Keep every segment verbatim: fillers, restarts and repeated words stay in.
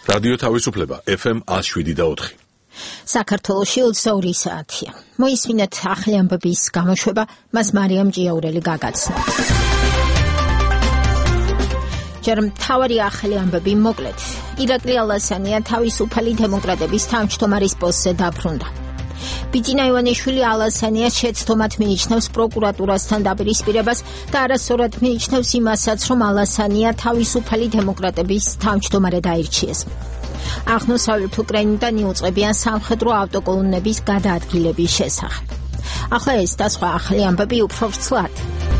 რადიო თავისუფლება ეფ ემ one oh seven და four. საქართველოში ოცდაორი საათია. მოისმინეთ ახალი ამბების გამოშვება, მას მარიამ ჭიაურელი გაგაცნო. ჯერ მთავარი ახალი ამბები მოკლედ. ირაკლი ალასანია თავისუფალი დემოკრატების თავმჯდომარის პოსტზე დაბრუნდა. ბიძინა ივანიშვილი ალასანიას შეცდომად მიიჩნევს პროკურატურასთან დაპირისპირებას და არასწორად მიიჩნევს იმასაც, რომ ალასანია თავისუფალი დემოკრატების თავმჯდომარედ აირჩიეს. აღმოსავლეთ უკრაინიდან იუწყებიან სამხედრო ავტოკოლონების გადაადგილების შესახებ. ახლა ეს და სხვა ახალი ამბები უფრო ვრცლად.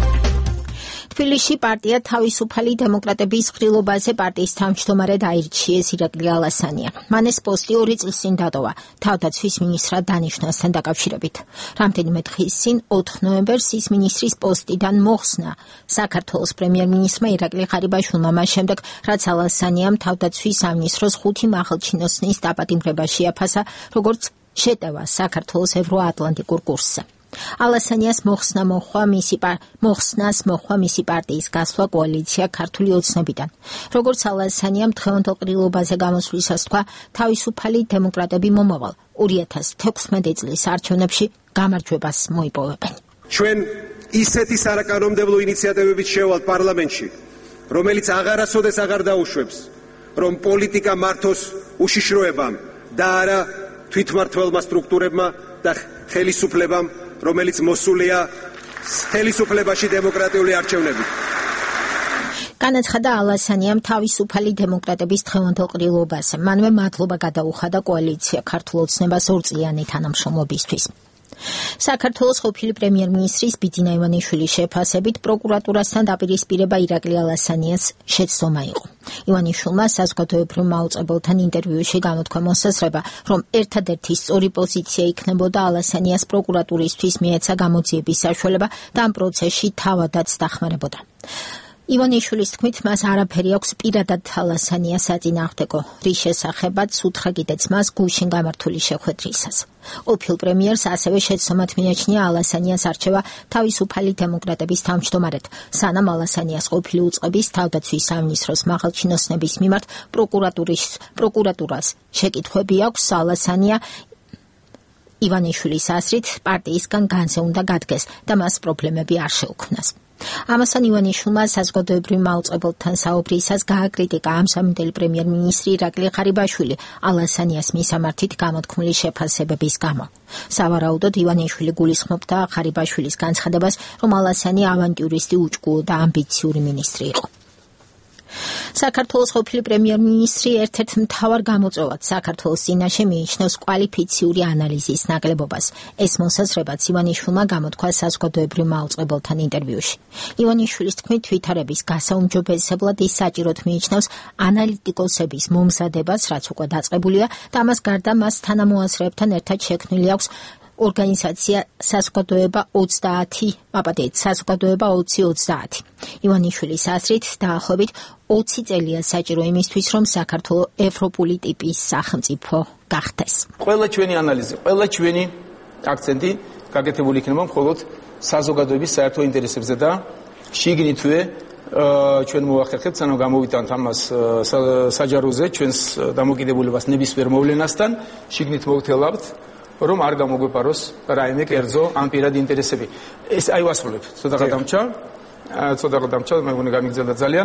თბილისში პარტია თავისუფალი დემოკრატების ღრილობაზე პარტიის თავმჯდომარედ აირჩიეს ირაკლი ალასანია. მან ეს პოსტი ორი წლის წინ დატოვა თავდაცვის მინისტრად დანიშვნასთან დაკავშირებით. რამდენიმე დღის წინ ოთხ ნოემბერს ის მინისტრის პოსტიდან მოხსნა საქართველოს პრემიერ-მინისტრმა ირაკლი ღარიბაშვილმა მას შემდეგ, რაც ალასანიამ თავდაცვის სამინისტროს ხუთი მაღალჩინოსნის დაპატიმრება შეაფასა, როგორც შეტევა საქართველოს ევროატლანტიკურ კურსზე. ალასანიას მოხსნა მოხვა მისი მოხსნას მოხვა მისი პარტიის გასვლა კოალიცია ქართული ოცნებიდან. როგორც ალასანიამ დღევანდელ ყრილობაზე გამოსვლისას თქვა, თავისუფალი დემოკრატები მომავალ ორი ათას თექვსმეტი წლის არჩევნებში გამარჯვებას მოიპოვებენ. ჩვენ ისეთი სარაკანონმდებლო ინიციატივებით შევალთ პარლამენტში, რომელიც აღარასოდეს აღარ დაუშვებს, რომ პოლიტიკა მართოს უშიშროებამ და არა თვითმმართველმა სტრუქტურებმა და ხელისუფლებამ, რომელიც მოსულია ხელისუფლებაში დემოკრატიული არჩევნებით. განაცხადა ალასანიამ თავისუფალი დემოკრატების დღევანდელ ყრილობაზე. მანვე მადლობა გადაუხადა კოალიცია ქართულ ოცნებას ორწლიანი თანამშრომლობისთვის. საქართველოს ყოფილი პრემიერ-მინისტრის ბიძინა ივანიშვილის შეფასებით პროკურატურასთან დაპირისპირება ირაკლი ალასანიას შეცდომა იყო. ივანიშვილმა საზოგადოებრივ მაუწყებელთან ინტერვიუში გამოთქვა მოსაზრება, რომ ერთადერთი სწორი პოზიცია იქნებოდა ალასანიას პროკურატურისთვის მიეცა გამოძიების საშუალება და ამ პროცესში თავადაც დახმარებოდა. ივანიშვილის თქმით, მას არაფერი აქვს პირადად ალასანიას აწინააღმდეგო, რის შესახებაც უთხრა კიდეც მას გუშინ გამართული შეხვედრისას. ყოფილ პრემიერს ასევე შეცდომად მიაჩნია ალასანიას არჩევა თავისუფალი დემოკრატების თავმჯდომარედ, სანამ ალასანიას ყოფილი უწყების თავდაცვის სამინისტროს მაღალჩინოსნების მიმართ პროკურატურის პროკურატურას შეკითხვები აქვს. ალასანია ივანიშვილის აზრით პარტიისგან განზე უნდა გადგეს და მას პრობლემები არ შეუქმნას. ამასთან ივანიშვილმა საზოგადოებრივ მაუწყებელთან საუბრისას გააკრიტიკა ამსამინდელი პრემიერ-მინისტრი ირაკლი ღარიბაშვილი ალასანიას მისამართით გამოთქმული შეფასებების გამო. სავარაუდოდ ივანიშვილი გულისხმობდა ღარიბაშვილის განცხადებას, რომ ალასანი ავანტიურისტი, უჭკუო და ამბიციური მინისტრი იყო. საქართველოს ყოფილი პრემიერ-მინისტრი ერთ-ერთ მთავარ გამოწვევად საქართველოს წინაშე მიიჩნევს კვალიფიციური ანალიზის ნაკლებობას. ეს მოსაზრებაც ივანიშვილმა გამოთქვა საზოგადოებრივ მაუწყებელთან ინტერვიუში. ივანიშვილის თქმით, ვითარების გასაუმჯობესებლად ის საჭიროდ მიიჩნევს ანალიტიკოსების მომზადებას, რაც უკვე დაწყებულია და ამას გარდა მას თანამოაზრეებთან ერთად შექმნილი აქვს ორგანიზაცია საზოგადოება ოცდაათი, მაპატეთ, საზოგადოება ოცი ოცდაათი. ივანიშვილის აზრით დაახლოებით ოცი წელია საჭირო იმისთვის, რომ საქართველო ევროპული ტიპის სახელმწიფო გახდეს. ყველა ჩვენი ანალიზი, ყველა ჩვენი აქცენტი გაკეთებული იქნება მხოლოდ საზოგადოების საერთო ინტერესებზე და შიგნითვე ჩვენ მოახერხებთ, სანამ გამოვიტანთ ამას საჯაროზე, ჩვენს დამოკიდებულებას ნებისმიერ მოვლენასთან, შიგნით მოვთელავთ, რომ არ გამოგვეპაროს რაიმე კერძო ან პირადი ინტერესები. ეს აი ვასრულებ, ცოტა გადამჭა, ცოტა გადამჭა, მე მგონი გამიგზავნა ძალიან.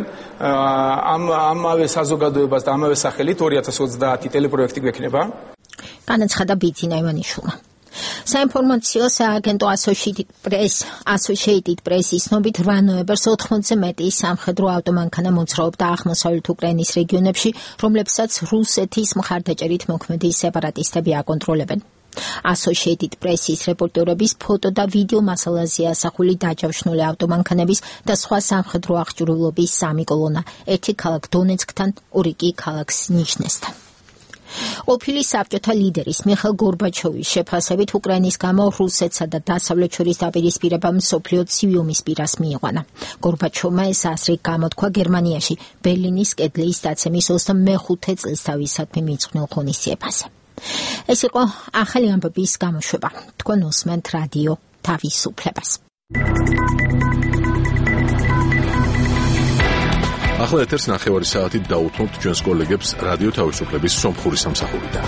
ამ ამავე საზოგადოებას და ამავე სახელით ორი ათას ოცდაათი ტელეპროექტი გვექნება. განაცხადა ბიძინა ივანიშვილმა. საინფორმაციო სააგენტო Associated Press Associated Press-ის ცნობით რვა ნოემბერს ოთხმოცზე მეტი სამხედრო ავტომანქანა მოძრაობდა აღმოსავლეთ უკრაინის რეგიონებში, რომლებსაც რუსეთის მხარდაჭერით მოქმედი სეპარატისტები აკონტროლებენ. Associated Press-ის რეპორტერების ფოტო და ვიდეო მასალაზეა ასახული დაჯავშნული ავტომანქანების და სხვა სამხედრო აღჭურვილობის სამი კოლონა, ერთი ქალაქ დონეცკთან, ორი კი ქალაქ ნიჟნესთან. ყოფილი საბჭოთა ლიდერის მიხაილ გორბაჩოვის შეფასებით უკრაინის გამო რუსეთსა და დასავლეთ შორის დაპირისპირება მსოფლიო ცივი ომის პირას მიიყვანა. გორბაჩოვმა ეს აზრი გამოთქვა გერმანიაში ბერლინის კედლის დაცემის ოცდამეხუთე წლისთავისადმი მიწყვნილ ღონისძიებაზე. ეს იყო ახალი ამბების გამოშვება. თქვენ უსმენთ რადიო თავისუფლებას. ახლა ეთერს ნახევარი საათით დაუთმობთ ჩვენს კოლეგებს რადიო თავისუფლების სომხური სამსახურიდან.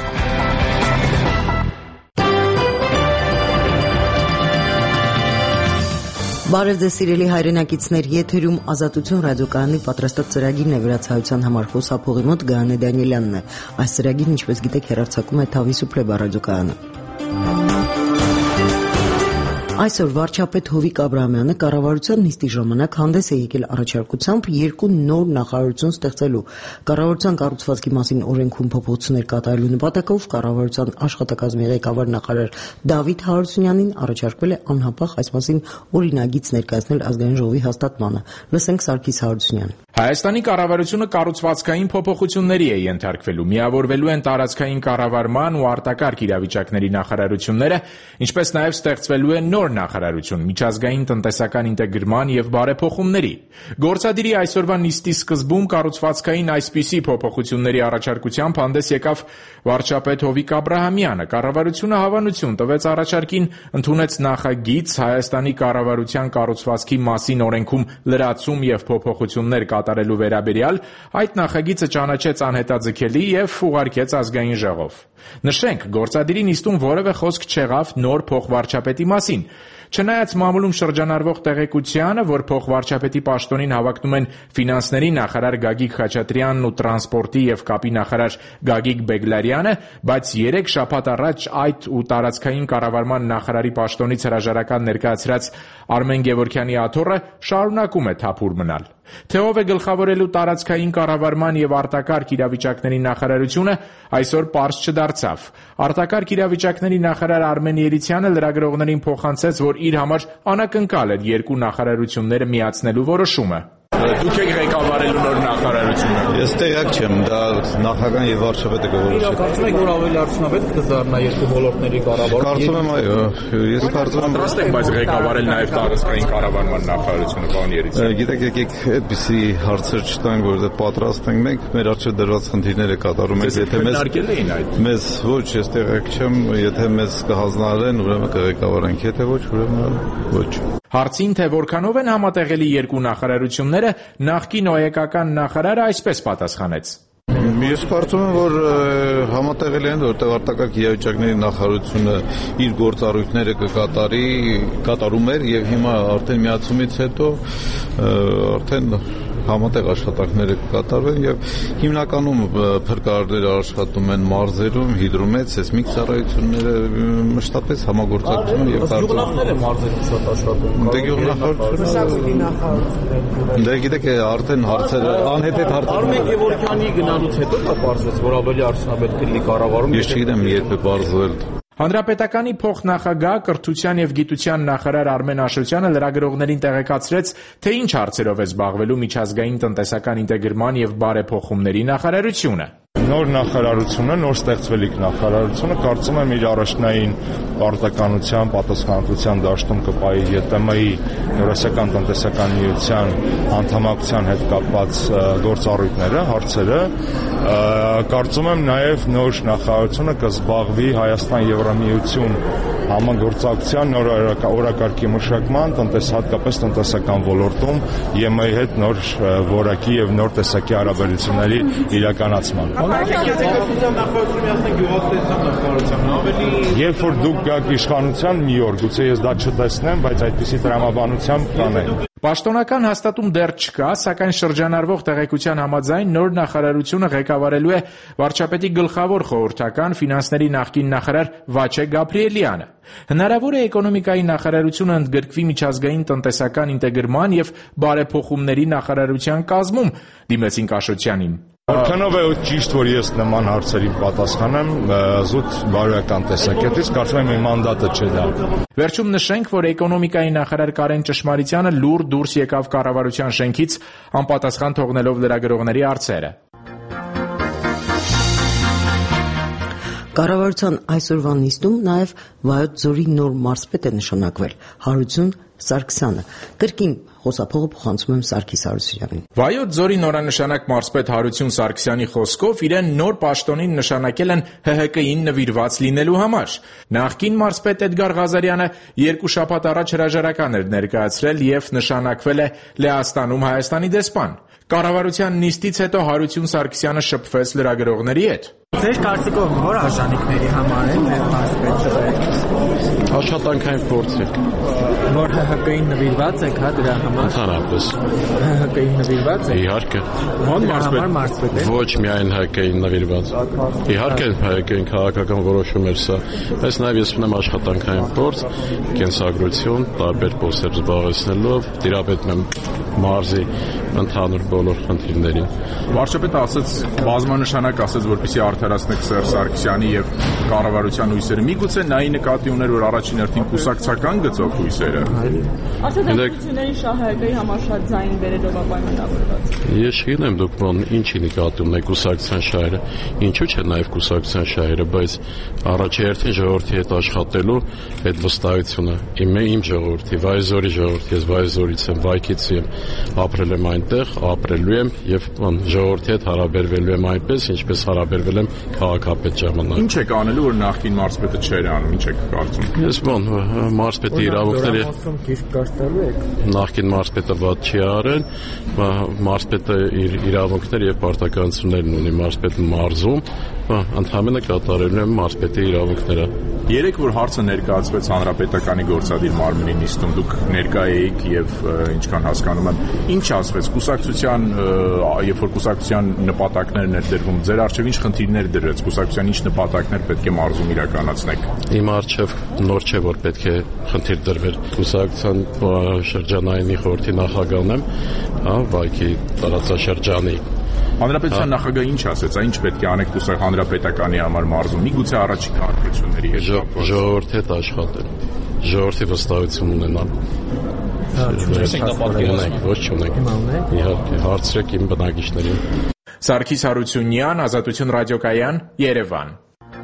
Բարև ձեզ սիրելի հայրենակիցներ, եթերում Ազատություն ռադիոկայանի պատրաստած ծրագիրն է, վերացայության համար խոսափողի մոտ Գայանե Դանիելյանն է։ Այս ծրագիրն, ինչպես գիտեք, հեռարձակում է Թավիսուփլեբա ռադիոկայանը։ Այսօր վարչապետ Հովիկ Աբրահամյանը կառավարության նիստի ժամանակ հանդես է եկել առաջարկությամբ երկու նոր նախարարություն ստեղծելու։ Կառավարության կառուցվածքի մասին օրենքում փոփոխություններ կատարելու նպատակով կառավարության աշխատակազմի ղեկավար նախարար Դավիթ Հարությունյանին առաջարկվել է անհապաղ այս մասին օրինագիծ ներկայացնել ազգային ժողովի հաստատմանը։ Լսենք Սարգիս Հարությունյանին։ Հայաստանի կառավարությունը կառուցվածքային փոփոխությունների է ենթարկվելու, միավորվելու են տարածքային կառավարման ու արտակարգ իրավիճակների նախարարությունները, ինչպես նաև ստեղծվելու է նոր նախարարություն միջազգային տնտեսական ինտեգրման եւ բարեփոխումների։ Գործադիրի այսօրվա նիստի սկզբում կառուցվածքային այսպիսի փոփոխությունների առաջարկությամբ հանդես եկավ վարչապետ Հովիկ Աբրահամյանը։ Կառավարությունը հավանություն տվեց առաջարկին, ընդունեց նախագիծ Հայաստանի կառավարության կառուցվածքի մասին օրենքում լրացում եւ փոփոխություններ կատարելու վերաբերյալ, այդ նախագիծը ճանաչեց անհետաձգելի եւ ուղարկեց ազգային ժողով։ Նշենք, գործադիրի նիստում որևէ խոսք չեղավ նոր փոխվարչապետի մասին։ Չնայած մամուլում շրջանառվող տեղեկությանը, որ փոխվարչապետի պաշտոնին հավակնում են ֆինանսների նախարար Գագիկ Խաչատրյանն ու տրանսպորտի եւ կապի նախարար Գագիկ Բեգլարյանը, բայց երեք շաբաթ առաջ այդ ու տարածքային կառավարման նախարարի պաշտոնից հրաժարական ներկայացրած Արմեն Գևորգյանի աթոռը շարունակում է թափուր մնալ։ Թե ով է գլխավորելու տարածքային կառավարման եւ արտակարգ իրավիճակների նախարարությունը, այսօր պարզ չդարձավ։ Արտակարգ իրավիճակների նախարար Արմեն Երիցյանը լրագրողներին փոխանցեց, որ իր համար անակնկալ էր երկու նախարարությունները միացնելու որոշումը։ Դուք եք ղեկավարելու նոր նախարարությունը։ Ես տեղյակ չեմ, դա նախագահան եւ վարչապետը կորոշեն։ Կարծում եք, որ ավելի արդյունավետ կդառնա երկու ոլորտների կառավարումը։ Կարծում եմ, այո, ես կարծում եմ, պատրաստ եք բայց ղեկավարել նաեւ տարածքային կառավարման նախարարությունը, պարոն Երիցյան։ Գիտեք, եկեք այդպիսի հարցեր չտանք, որովհետեւ պատրաստ ենք մենք, մեր առջեւ դրված խնդիրները կատարում ենք, եթե մեզ արկել էին այդ։ Մեզ ոչ, ես տեղյակ չեմ, եթե մեզ կհանձնարարեն, ուրեմն կղեկավարենք, եթե ոչ, ուրեմն ոչ։ Հարցին, թե որքանով են համատեղելի երկու նախարարությունները, նախկին օեկական նախարարը այսպես պատասխանեց. Ես կարծում եմ, որ համատեղելի են, որտեղ արտակարգ իրավիճակների նախարարությունը իր գործառույթները կկատարի, կատարում էր եւ հիմա արդեն միացումից հետո արդեն համատեղ աշխատանքները կկատարվեն եւ հիմնականում փրկարարները աշխատում են մարզերում, հիդրոմետ, սեյսմիկ ծառայությունները մշտապես համագործակցում են եւ գյուղնախները մարզերում շատ աշխատում։ Դե գյուղնախարարությունը Դե գիտեք, արդեն հարցերը անհետեթ հարցեր։ Արմեն Գևորգյանի գնալուց հետո դա պարզվեց, որ ավելի արդյունավետ կլինի կառավարումը։ Ես չգիտեմ երբ է պարզվել։ Հանրապետականի փոխնախագահ կրթության եւ գիտության նախարար Արմեն Աշոտյանը լրագրողներին տեղեկացրեց, թե ինչ հարցերով է զբաղվելու միջազգային տնտեսական ինտեգրման եւ բարեփոխումների նախարարությունը։ Նոր նախարարությունը, նոր ստեղծվելիք նախարարությունը կարծում եմ իր առաջնային պարտականության, պատասխանատվության դաշտում կպայի Ե Տ Մ-ի Եվրասիական տնտեսական միության անդամակցության հետ կապված գործառույթները, հարցերը, կարծում եմ նաև նոր նախարարությունը կզբաղվի Հայաստան-Եվրամիություն համագործակցության նոր օրակարգի մշակման, հատկապես տնտեսական ոլորտում Ե Մ-ի հետ նոր որակի եւ նոր տեսակի հարաբերությունների իրականացման։ Երբ որ դուք գաք իշխանության մի օր, գուցե ես դա չտեսնեմ, բայց այդպիսի տրամաբանությամբ կանենք։ Պաշտոնական հաստատում դեռ չկա, սակայն շրջանառվող տեղեկության համաձայն նոր նախարարությունը ղեկավարելու է վարչապետի գլխավոր խորհրդական ֆինանսների նախկին նախարար Վաչե Գաբրիելյանը։ Հնարավոր է էկոնոմիկայի նախարարությունը ընդգրկվի միջազգային տնտեսական ինտեգրման եւ բարեփոխումների նախարարության կազմում, դիմեցին Աշոտյանին։ Որքանով է ճիշտ, որ ես նման հարցերի պատասխանեմ, զուտ բարոյական տեսակետից, կարծում եմ իմ մանդատը չէ դա։ Վերջում նշենք, որ էկոնոմիկայի նախարար Կարեն Ճշմարիտյանը լուր դուրս եկավ կառավարության շենքից, անպատասխան թողնելով լրագրողների հարցերը։ Կառավարության այսօրվա նիստում նաև Վայոց ձորի նոր մարզպետ է նշանակվել Հարություն Սարգսյանը։ Կրկին խոսափողը փոխանցում եմ Սարգիս Հարությունյանին։ Վայոց ձորի նորանշանակ մարզպետ Հարություն Սարգսյանի խոսքով իրեն նոր պաշտոնին նշանակել են Հ Հ Կին նվիրված լինելու համար։ Նախկին մարզպետ Էդգար Ղազարյանը երկու շաբաթ առաջ հրաժարական էր ներկայացրել եւ նշանակվել է Լեհաստանում Հայաստանի դեսպան։ Կառավարության նիստից հետո Հարություն Սարգսյանը շփվեց լրագրողների հետ։ Ձեր կարծիքով որ արժանինքների համար են մեր մարզպետը աշխատանքային փորձ է։ Որ Հ Հ Կին նվիրված եք, հա, դրա համար։ Ընդհանրապես։ Հ Հ Կին նվիրված եք։ Իհարկե։ Ո՞ն մարզպետ։ Ոչ միայն Հ Հ Կին նվիրված։ Իհարկե Հ Հ Կին քաղաքական որոշում էր սա, բայց նաև ես ունեմ աշխատանքային փորձ, կենսագրություն, տարբեր փոստեր զբաղեցնելով, տիրապետում եմ մարզի ընդհանուր բոլոր խնդիրներին։ Վարչապետը ասաց, բազմանշանակ ասաց, որպեսզի արդարացնեք Սերժ Սարգսյանի եւ կառավարության հույսերը։ Միգուցե նայի նկատի ուներ, որ առաջին հերթին կուսակցական գծով հույսերը։ Ասացությունների շահարկայի համար շատ ձայն վերելով պայմանավորված։ Ես չգիտեմ դուք ո՞ն ինչի նկատի ունեք կուսակցության շահերը, ինչու՞ չէ նաեւ կուսակցության շահերը, բայց առաջի հերթին ժողովրդի հետ աշխատելու այդ վստահությունը իմ է, իմ ժողովրդի, Վայոց-Ձորի ժողովրդի, ես Վայոց-Ձորից եմ, Վայքից եմ, ապրել եմ այնտեղ, ապրելու եմ եւ ժողովրդի հետ հարաբերվելու եմ այնպես, ինչպես հարաբերվել եմ քաղաքապետ ժամանակ։ Ինչ եք անելու, որ նախկին մարզպետը չէր անում, ինչ եք կարծում։ Ես բան մարզպետի իրավունքները նախկին մարզպետը ված չի արել, մարզպետը իր իրավունքներ եւ պարտականություններն ունի, մարզպետը մարզում, ընդհանրապես կատարելու եմ մարզպետի իրավունքները։ Երեք որ հարցը ներկայացվեց հանրապետականի գործադիր մարմնի նիստում, դուք ներկա էիք եւ ինչքան հասկանում եմ, ինչ ասվեց կուսակցության, երբ որ կուսակցության նպատակներն էր դրվում, ձեր արժեվ ինչ խնդիրներ դրեց, կուսակցության ինչ նպատակներ պետք է մարզում իրականացնեք։ Իմ արժեվ նոր չէ, որ պետք է խնդիր դրվեր։ Կուսակցության շրջանային խորհրդի նախագահն եմ, հա, Վայքի տարածաշրջանի։ Հանրապետության նախագահը ինչ ասեց, այն ինչ պետք է անեք կուսակ հանրապետականի համար մարզում, միգուցե առաջին հանրությունների հետ ժողովրդի հետ աշխատել, ժողովրդի վստահություն ունենալ։ Ոչ չունենք։ Իհարկե, հարցրեք իմ բնակիչներին։ Սարգիս Հարությունյան, Ազատություն ռադիոկայան, Երևան։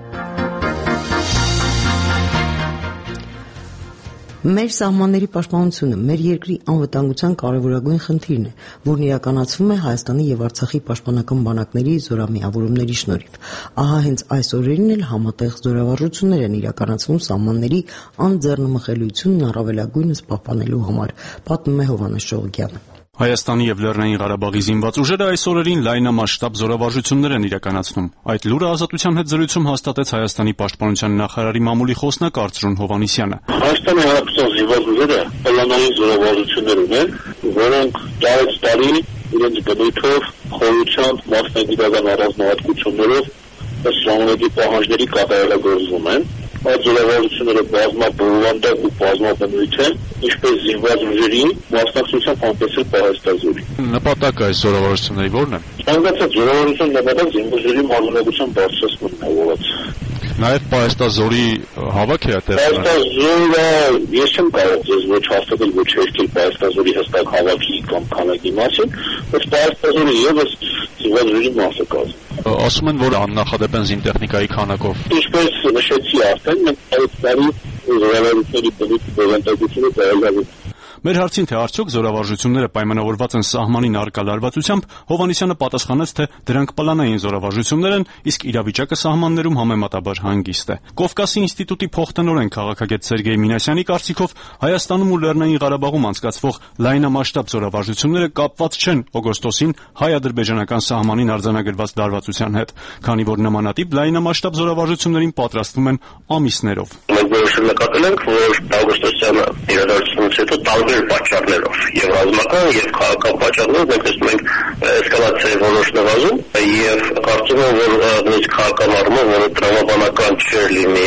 Մեր սահմանների պաշտպանությունը մեր երկրի անվտանգության կարևորագույն խնդիրն է, որն իրականացվում է Հայաստանի եւ Արցախի պաշտպանական բանակների զորամիավորումների շնորհիվ։ Ահա հենց այս օրերին էլ համատեղ զորավարժություններ են իրականացվում սահմանների անձեռնմխելիությունն առավելագույնս պահպանելու համար, պատմում է Հովհաննես Շողոքյանը։ Հայաստանի եւ Լեռնային Ղարաբաղի զինված ուժերը այս օրերին լայնամասշտաբ զորավարժություններ են իրականացնում։ Այդ լուրը Ազատության հետ զրույցում հաստատեց Հայաստանի պաշտպանության նախարարի մամուլի խոսնակ Արծրուն Հովհաննիսյանը։ Հայաստանի հանրապետության զինված ուժերը պլանային զորավարժություններ ունեն, որոնք տարեց տարի իրենց բնույթով, խորությամբ, մասնագիտական առանձնահատկություններով ըստ ժամանակի պահանջների կատարելագործվում են։ Այդ զորավարժությունները բազմաբովանդակ ու բազմաբնույթ են, ինչպես զինված ուժերի մասնակցությամբ անպեսել Պահեստազորի։ Նպատակը այս զորավարժությունների ո՞րն է։ Ցանկացած զորավարժության նպատակ զինված ուժերի մարզունակության բարձրացումն է ողջ։ Նաև Պահեստազորի հավաք է այդտեղ։ Պահեստազորը ես չեմ կարող ձեզ ոչ հաստատել, ոչ երկել Պահեստազորի հստակ հավաքի կամ քանակի մասին, բայց Պահեստազորը եւս զինված ուժերի մասը կազմում։ Ասում են, որ աննախադեպ են զինտեխնիկայի քանակով։ Ինչպես նշեցի արդեն, մենք այս տարի զորավարժությունների բնույթի բովանդակությունը տարել Մեր հարցին, թե արդյոք զորավարժությունները պայմանավորված են սահմանին առկա լարվածությամբ, Հովհաննիսյանը պատասխանեց, թե դրանք պլանային զորավարժություններ են, իսկ իրավիճակը սահմաններում համեմատաբար հանգիստ է։ Կովկասի ինստիտուտի փոխտնօրեն քաղաքագետ Սերգեյ Մինասյանի կարծիքով Հայաստանում ու Լեռնային Ղարաբաղում անցկացվող լայնամասշտաբ զորավարժությունները կապված չեն օգոստոսին հայ-ադրբեջանական սահմանին արձանագրված լարվածության հետ, քանի որ նմանատիպ լայնամասշտաբ զորավարժություններին պատրաստվում են ամիսներով։ Մենք որոշել նկատել ենք, որ օգոստոսյան իրադարձությունից հետո տարբեր պատճառներով եւ ռազմական եւ քաղաքական պատճառներով մենք տեսնում ենք էսկալացիայի որոշ նվազում եւ կարծում եմ, որ նույնիսկ քաղաքական առումով որը տրամաբանական չէր լինի,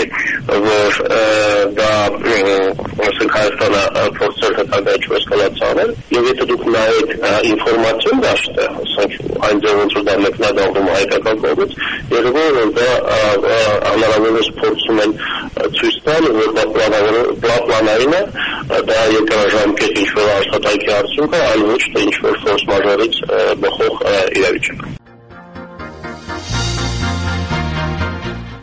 որ դա ասենք Հայաստանը փորձել հետագայում էսկալացիա անել եւ եթե դուք նայեք ինֆորմացիոն դաշտը, ասենք այն ձևով որ դա մեկնաբանվում հայկական կողմից, երևում է որ դա հնարավորինս փորձում են ցույց տալ, որ դա պլանային է, դա երկարաժամկետ ինչ-որ աշխատանքի արդյունք է, այլ ոչ թե ինչ-որ ֆորս մաժորից բխող իրավիճակ։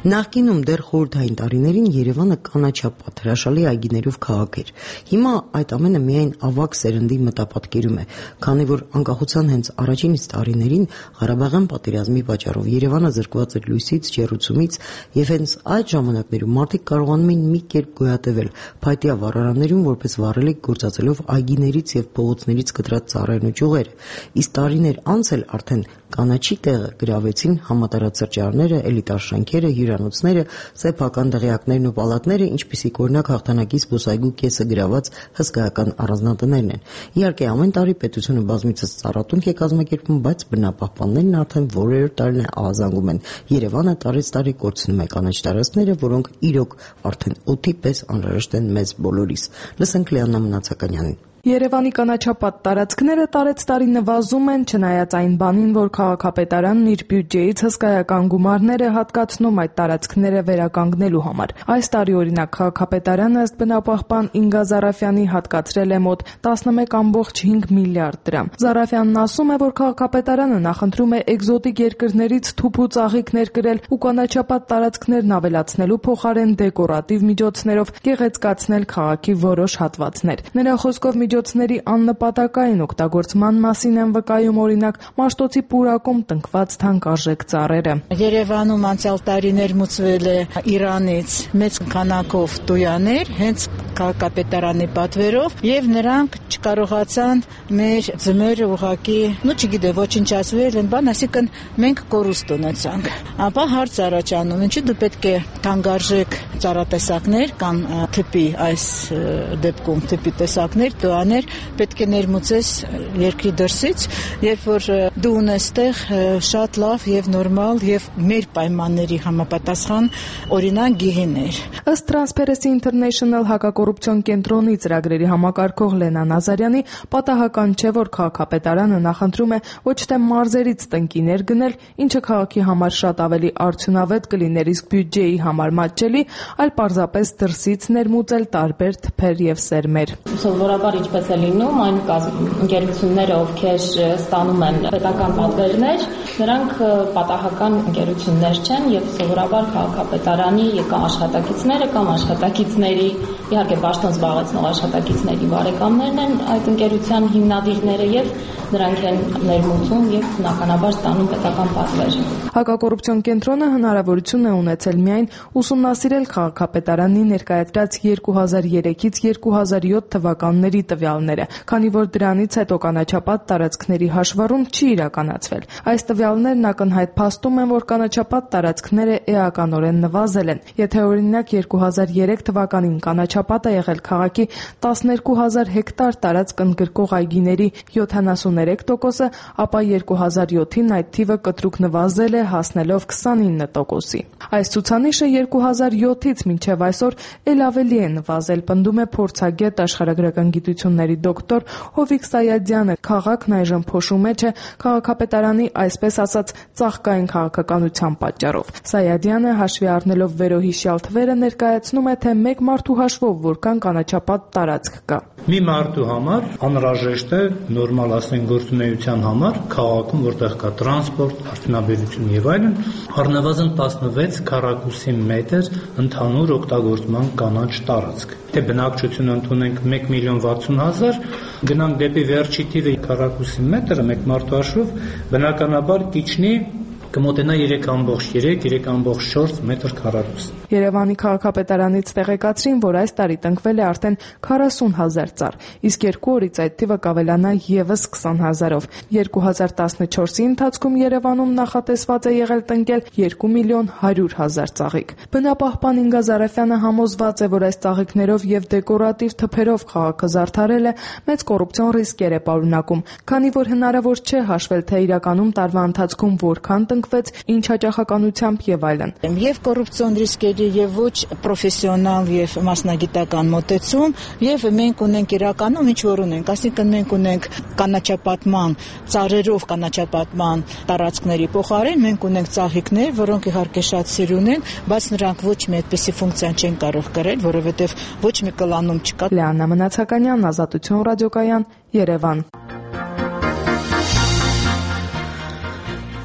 Նախկինում դեռ խորհրդային տարիներին Երևանը կանաչապատ հրաշալի այգիներով քաղաք էր։ Հիմա այդ ամենը միայն ավագ սերնդի մտապատկերում է, քանի որ անկախության հենց առաջին տարիներին Ղարաբաղյան պատերազմի պատճառով Երևանը զրկված էր լույսից, ջեռուցումից, եւ հենց այդ ժամանակներում մարդիկ կարողանում էին մի կերպ գոյատևել փայտյա վառարաններում, որպես վառելիք գործածելով այգիներից եւ փողոցներից կտրած ծառերն ու ճյուղերը։ Իսկ տարիներ անց էլ արդեն կանաչի տեղը գրավեցին համատարած սրճարանները, էլիտար շենքերը, հյուրանոցները, սեփական դղյակներն ու պալատները, ինչպիսիք օրինակ Հաղթանակի զբոսայգու կեսը գրաված հսկայական առանձնատներն են։ Իհարկե, ամեն տարի պետությունը բազմիցս ծառատունք է կազմակերպում, բայց բնապահպաններն արդեն որերորդ տարին է ահազանգում են։ Երևանը տարեց-տարի կորցնում է կանաչ տարածքները, որոնք իրոք արդեն օդի պես անհրաժեշտ են մեզ բոլորիս։ Լսենք Լիաննա Մնացականյանին։ Երևանի կանաչապատ տարածքները տարեց-տարի նվազում են, չնայած այն բանին, որ քաղաքապետարանն իր բյուջեից հսկայական գումարներ է հատկացնում այդ տարածքները վերականգնելու համար։ Այս տարի օրինակ քաղաքապետարանը ըստ բնապահպան Ինգա Զարաֆյանի հատկացրել է մոտ տասնմեկ կόμma հինգ միլիարդ դրամ։ Զարաֆյանն ասում է, որ քաղաքապետարանը նախընտրում է էկզոտիկ երկրներից թուփ ու ծաղիկներ կրել ու կանաչապատ տարածքներն ավելացնելու փոխարեն դեկորատիվ միջոցներով գեղեցկացնել քաղաքի որոշ հատվածներ։ Նրա խոսքով միջոցների աննպատակային օգտագործման մասին են վկայում օրինակ Մաշտոցի պուրակում տնկված թանկարժեք ծառերը։ Երևանում անցյալ տարիներ մուծվել է Իրանից մեծ քանակով տույաներ, հենց քաղաքապետարանի պատվերով, եւ նրանք չկարողացան մեր ձմերը ուղակի, ну չգիտեմ, ոչնչացվել են, բան, այսինքն մենք կորուստ ունեցանք։ Ապա հարց առաջանում, ինչու դու պետք է թանկարժեք ծառատեսակներ կամ թփի այս դեպքում թփի տեսակներ տուաներ պետք է ներմուծես երկրի դրսից, երբ որ դու ունես տեղ շատ լավ եւ նորմալ եւ մեր պայմանների համապատասխան օրինակ գիհիներ։ Ըստ Transparency International հակակոռուպցիոն կենտրոնի ծրագրերի համակարգող Լենա Նազարյանի, պատահական չէ, որ քաղաքապետարանը նախընտրում է ոչ թե մարզերից տնկիներ գնել, ինչը քաղաքի համար շատ ավելի արդյունավետ կլիներ, իսկ բյուջեի համար մատչելի, այլ պարզապես դրսից ներմուծել տարբեր թփեր եւ սերմեր։ Սովորաբար ինչպես է լինում, այն ընկերությունները, ովքեր ստանում են պետական պատվերներ, նրանք պատահական ընկերություններ չեն եւ սովորաբար քաղաքապետարանի կամ աշխատակիցները կամ աշխատակիցների, իհարկե պաշտոն զբաղեցնող աշխատակիցների բարեկամներն են այդ ընկերության հիմնադիրները եւ նրանք են ներմուծում եւ բնականաբար ստանում պետական պատվեր։ Հակակոռուպցիոն կենտրոնը հնարավորություն է ունեցել միայն ուսումնասիրել քաղաքապետարանի ներկայացրած երկու հազար երեքից երկու հազար յոթ թվականների տվյալները, քանի որ դրանից հետո կանաչապատ տարածքների հաշվառում չի իրականացվել։ Այս տվյալներն ակնհայտ փաստում են, որ կանաչապատ տարածքները էականորեն նվազել են։ Եթե օրինակ երկու հազար երեք թվականին կանաչապատ է եղել քաղաքի տասներկու հազար հեկտար տարածք ընդգրկող այգիների յոթանասուներեք տոկոսը, ապա երկու հազար յոթին այդ թիվը կտրուկ նվազել է, հասնելով քսանինը տոկոսի։ Այս ցուցանիշը երկու հազար յոթից մինչև այսօր էլ ավելի է նվազել, պնդում է փորձագետ աշխարհագրական գիտությունների դոկտոր Հովիկ Սայադյանը։ Քաղաքն այժմ փոշու մեջ է քաղաքապետարանի այսպես ասած ծաղկային քաղաքականության պատճառով։ Սայադյանը հաշվի առնելով վերոհիշյալ թվերը ներկայացնում է, թե մեկ մարդու հաշվով որքան կանաչապատ տարածք կա։ Մի մարդու համար անհրաժեշտ է նորմալ ասենք գործունեության համար քաղաքում, որտեղ կա տրանսպորտ, արդյունաբերություն եւ այլն, առնվազն տասնվեց քառակուսի մետր ընդհանուր օգտագործման կանաչ տարածք։ Թե բնակչություն ընդունենք մեկ միլիոն վաթսուն հազար, գնանք դեպի վերջի թիվը քառակուսի մետրը մեկ մարդու հաշվով, բնականաբար կիջնի կմոտենա երեք կόμma երեք - երեք կόμma չորս մետր քառակուս։ Երևանի քաղաքապետարանից տեղեկացրին, որ այս տարի տնկվել է արդեն քառասուն հազար ծառ, իսկ երկու օրից այդ թիվը կավելանա եւս քսան հազարով։ երկու հազար տասնչորսի ընթացքում Երևանում նախատեսված է եղել տնկել երկու միլիոն հարյուր հազար ծաղիկ։ Բնապահպան Ինգա Զարաֆյանը համոզված է, որ այս ծաղիկներով եւ դեկորատիվ թփերով քաղաքը զարդարելը մեծ կոռուպցիոն ռիսկեր է պարունակում, քանի որ հնարավոր չէ հաշվել, թե իրականում տարվա ընթացքում որքան տնկվեց, ինչ հաճախականությամբ եւ այլն։ Եվ կոռուպցիոն ռիսկերի եւ ոչ պրոֆեսիոնալ եւ մասնագիտական մոտեցում, եւ մենք ունենք իրականում ինչ որ ունենք, այսինքն մենք ունենք կանաչապատման, ծառերով կանաչապատման տարածքների փոխարեն մենք ունենք ծաղիկներ, որոնք իհարկե շատ սիրուն են, բայց նրանք ոչ մի այդպիսի ֆունկցիա չեն կարող կրել, որովհետեւ ոչ մի կլանում չկա։ Լիաննա Մնացականյան, Ազատություն ռադիոկայան, Երևան։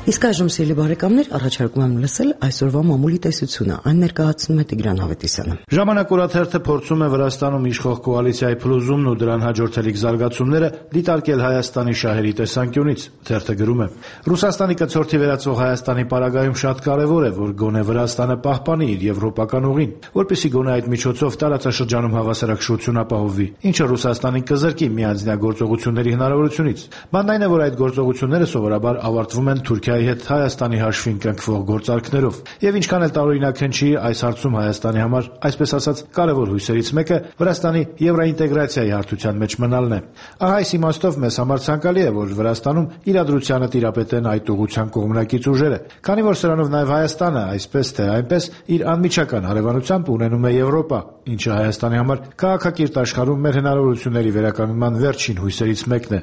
Իսկ այժմ սիրելի բարեկամներ, առաջարկում եմ լսել այսօրվա մամուլի տեսությունը։ Այն ներկայացնում է Տիգրան Ավետիսյանը։ Ժամանակ օրաթերթը փորձում է Վրաստանում իշխող կոալիցիայի փլուզումն ու դրան հաջորդելիք զարգացումները դիտարկել Հայաստանի շահերի տեսանկյունից։ Թերթը գրում է. Ռուսաստանի կցորդի վերածվող Հայաստանի պարագայում շատ կարևոր է, որ գոնե Վրաստանը պահպանի իր եվրոպական ուղին, որպեսզի գոնե այդ միջոցով տարածաշրջանում հավասարակշռություն ապահովվի, ինչը Ռուսաստանին կզրկի միանձնյա գործողությունների հնարավորությունից։ Բանն այն է, որ այդ գործողությունները սովորաբար ավարտվում են Թուրքիայի հետ Հայաստանի հաշվին կնքվող գործարքներով։ Եվ ինչքան էլ տարօրինակ հնչի, այս հարցում Հայաստանի համար, այսպես ասած, կարևոր հույսերից մեկը Վրաստանի եվրոինտեգրացիայի հարթության մեջ մնալն է։ Ահա այս իմաստով մեզ համար ցանկալի է, որ Վրաստանում իրադրությանը տիրապետեն այդ ուղղության կողմնակից ուժերը, քանի որ սրանով նաև Հայաստանը, այսպես թե այնպես, իր անմիջական հարևանությամբ ունենում է Եվրոպա, ինչը Հայաստանի համար քաղաքակիրթ աշխարհում մեր հնարավորությունների վերականգնման վերջին հույսերից մեկն է։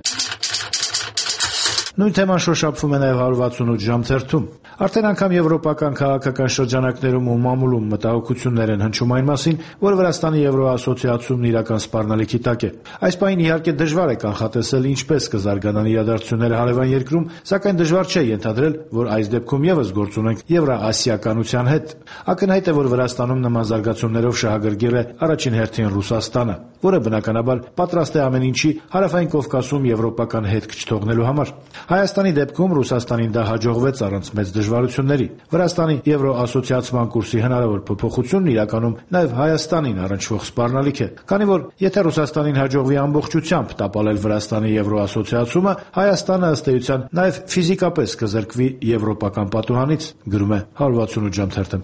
Նույն թեման շոշափվում է նաև հարյուր վաթսունութ ժամ թերթում։ Արդեն անգամ եվրոպական քաղաքական շրջանակներում ու մամուլում մտահոգություններ են հնչում այն մասին, որ Վրաստանի եվրոասոցիացումն իրական սպառնալիքի տակ է։ Այս պահին իհարկե դժվար է կանխատեսել ինչպես կզարգանան իրադարձությունները հարևան երկրում, սակայն դժվար չէ ենթադրել, որ այս դեպքում եւս գործ ունենք եվրոասիականության հետ։ Ակնհայտ է, որ Վրաստանում նման զարգացումներով շահագրգիռ է առաջին հերթին Ռուսաստանը, որը բնականաբար պատրաստ է ամեն ինչի հարավային Կովկասում եվրոպական հետք չթողնելու համար։ Հայաստանի դեպքում Ռուսաստանին դա հաջողվեց առանց մեծ դժվարությունների։ Վրաստանի եվրոասոցիացման կուրսի հնարավոր փոփոխությունն իրականում նաև Հայաստանին առնչվող սպառնալիք է, քանի որ եթե Ռուսաստանին հաջողվի ամբողջությամբ տապալել Վրաստանի եվրոասոցիացումը, Հայաստանը ըստ էության նաև ֆիզիկապես կզրկվի եվրոպական պատուհանից, գրում է հարյուր վաթսունութ ժամ թերթը։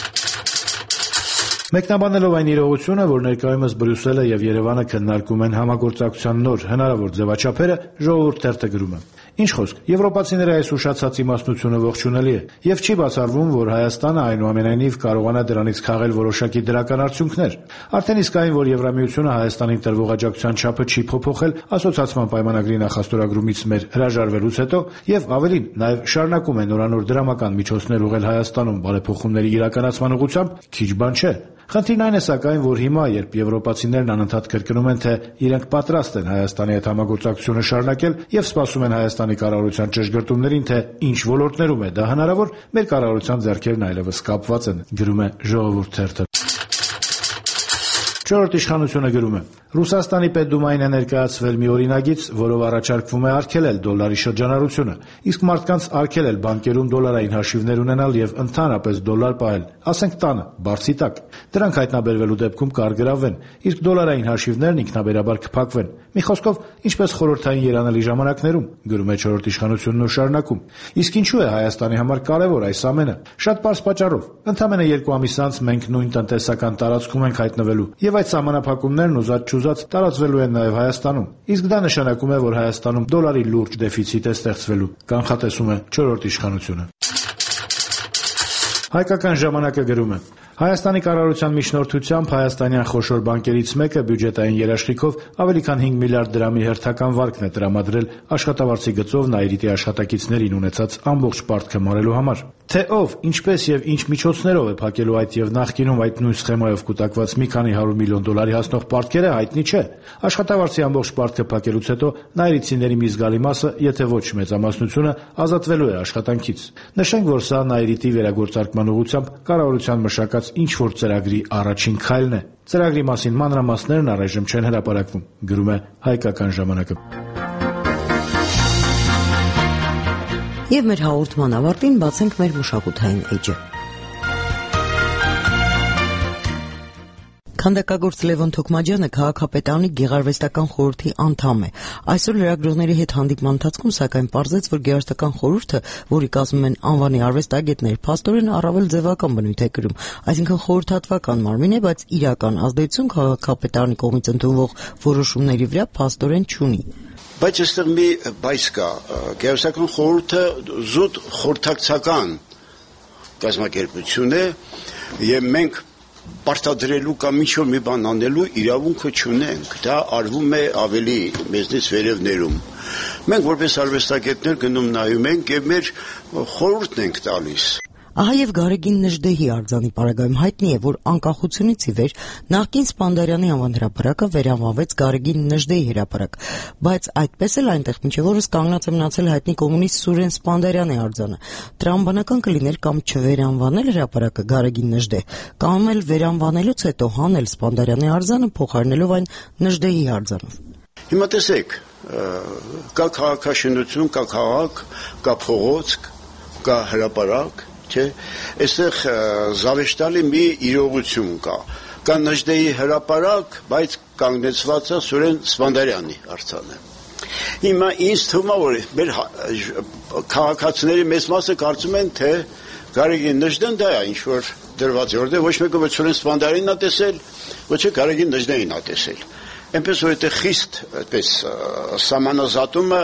Մեկնաբանելով այն իրողությունը, որ ներկայումս Բրյուսելը եւ Երևանը քննարկում են համագործակցության նոր հնարավոր ձևաչափերը, Ժողովուրդ թերթը գրում է. Ինչ խոսք, եվրոպացիների այս ուշացած իմաստնությունը ողջունելի է, եւ չի բացառվում, որ Հայաստանը այնուամենայնիվ կարողանա դրանից քաղել որոշակի դրական արդյունքներ։ Արդեն իսկ այն, որ Եվրամիությունը Հայաստանին տրվող աջակցության չափը չի փոփոխել ասոցիացման պայմանագրի նախաստորագրումից մեր հրաժարվելուց հետո, եւ ավելին, նաեւ շարունակում է նորանոր դրամական միջոցներ ուղղել Հայաստանում բարեփոխումների իրականացման ուղղությամբ, քիչ բան չէ։ Խնդիրն այն է սակայն, որ հիմա, երբ եվրոպացիներն անընդհատ կրկնում են, թե իրենք պատրաստ են Հայաստանի հետ համագործակցությունը շարունակել եւ սպասում են Հայաստանի կառավարության ճշգրտումներին, թե ինչ ոլորտներում է դա հնարավոր, մեր կառավարության ձեռքերն այլևս կապված են, գրում է Ժողովուրդ թերթը։ Չորրորդ իշխանությունը գրում է. Ռուսաստանի Պետդումային է ներկայացվել մի օրինագիծ, որով առաջարկվում է արգելել դոլարի շրջանառությունը, իսկ մարդկանց արգելել բանկերում դոլարային հաշիվներ ունենալ եւ ընդհանրապես դոլար պահել, ասենք տանը, բարձի տակ։ Դրանք հայտնաբերվելու դեպքում կարգրավվեն, իսկ դոլարային հաշիվներն ինքնաբերաբար կփակվեն։ Մի խոսքով, ինչպես խորհրդային երանելի ժամանակներում, գրում է չորրորդ իշխանությունն ու շարունակում։ Իսկ ինչու է Հայաստանի համար կարևոր այս ամենը։ Շատ պարզ պատճառով։ Ընդամենը երկու ամիս անց մենք նույն տնտեսական տարածքում ենք հայտնվելու, եւ այդ սահմանափակումներն ուզած-չուզած տարածվելու են նաև Հայաստանում։ Իսկ դա նշանակում է, որ Հայաստանում դոլարի լուրջ դեֆիցիտ է ստեղծվելու, կանխատեսում է չորրորդ իշխանությունը։ Հայկական ժամանակը գրում է. Հայաստանի կառավարության միջնորդությամբ հայաստանյան խոշոր բանկերից մեկը բյուջետային երաշխիքով ավելի քան հինգ միլիարդ դրամի հերթական վարկն է տրամադրել աշխատավարձի գծով Նայիրիտի աշխատակիցներին ունեցած ամբողջ պարտքը մարելու համար։ Թե ով, ինչպես եւ ինչ միջոցներով է փակելու այդ եւ նախկինում այդ նույն սխեմայով կուտակված մի քանի հարյուր միլիոն դոլարի հասնող պարտքերը, հայտնի չէ։ Աշխատավարձի ամբողջ պարտքը փակելուց հետո նայիրիտցիների մի զգալի մասը, եթե ոչ մեծամասնությունը, ազատվելու է աշխատանքից։ Նշենք, որ սա Նայիրիտի վերագործարկման ուղղությամբ կառավարության մշակած ինչ-որ ծրագրի առաջին քայլն է։ Ծրագրի մասին մանրամասներն առայժմ չեն հրապարակվում, գրում է Հայկական ժամանակը։ Եվ մեր հաղորդման ավարտին բացենք մեր մշակութային էջը։ Քանդակագործ Լևոն Թոքմաջյանը քաղաքապետարանի գեղարվեստական խորհրդի անդամ է։ Այսօր լրագրողների հետ հանդիպման ընթացքում սակայն պարզեց, որ գեղարվեստական խորհուրդը, որի կազմում են անվանի արվեստագետներ, փաստորեն առավել ձևական բնույթ է կրում, այսինքն խորհրդատվական մարմին է, բայց իրական ազդեցություն քաղաքապետարանի կողմից ընդունվող որոշումների վրա փաստորեն չունի։ Բայց այստեղ մի բայց կա, գեղարվեստական խորհուրդը զուտ խորհրդակցական կազմակերպություն է, եւ մենք պարտադրելու կամ ինչ-որ մի բան անելու իրավունքը չունենք, դա արվում է ավելի մեզնից վերևներում։ Մենք որպես արվեստագետներ գնում նայում ենք եւ մեր խորհուրդն ենք տալիս։ Ահա եւ Գարեգին Նժդեհի արձանի պարագայում հայտնի է, որ անկախությունից ի վեր նախկին Սպանդարյանի անվան հրապարակը վերանվանվեց Գարեգին Նժդեհի հրապարակ, բայց այդպես էլ այնտեղ մինչև օրս կանգնած է մնացել հայտնի կոմունիստ Սուրեն Սպանդարյանի արձանը։ Տրամաբանական կլիներ կամ չվերանվանել հրապարակը Գարեգին Նժդեհ, կամ էլ վերանվանելուց հետո հանել Սպանդարյանի արձանը, փոխարինելով այն Նժդեհի արձանով։ Հիմա տեսեք, կա քաղաքաշինություն, կա քաղաք, կա փողոց, կա հրապարակ, չէ, այստեղ զավեշտալի մի իրողություն կա։ Կա Նժդեհի հրապարակ, բայց կանգնեցված է Սուրեն Սպանդարյանի արձանը։ Հիմա ինձ թվում է, որ մեր քաղաքացիների մեծ մասը կարծում են, թե Գարեգին Նժդեն դա է ինչ որ դրված է, որտեղ ոչ մեկը ոչ Սուրեն Սպանդարյանին է տեսել, ոչ է Գարեգին Նժդեհին է տեսել։ Այնպես որ այդ խիստ այդպես սահմանազատումը